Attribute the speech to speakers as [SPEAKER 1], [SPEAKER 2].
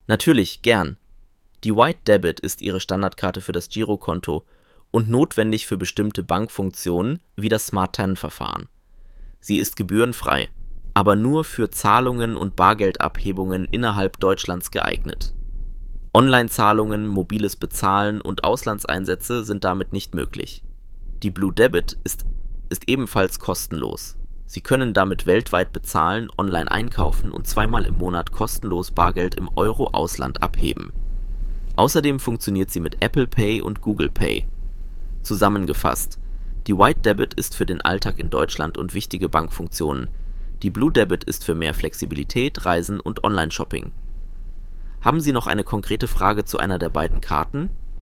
[SPEAKER 1] Natürlich, gern. Die White Debit ist Ihre Standardkarte für das Girokonto und notwendig für bestimmte Bankfunktionen wie das Smart-10-Verfahren. Sie ist gebührenfrei, aber nur für Zahlungen und Bargeldabhebungen innerhalb Deutschlands geeignet. Online-Zahlungen, mobiles Bezahlen und Auslandseinsätze sind damit nicht möglich. Die Blue Debit ist ebenfalls kostenlos. Sie können damit weltweit bezahlen, online einkaufen und zweimal im Monat kostenlos Bargeld im Euro-Ausland abheben. Außerdem funktioniert sie mit Apple Pay und Google Pay. Zusammengefasst: Die White Debit ist für den Alltag in Deutschland und wichtige Bankfunktionen. Die Blue Debit ist für mehr Flexibilität, Reisen und Online-Shopping. Haben Sie noch eine konkrete Frage zu einer der beiden Karten?